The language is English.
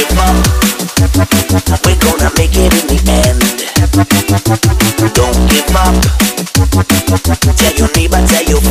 give up. We're gonna make it in the end. Don't give up. Tell your neighbor, tell your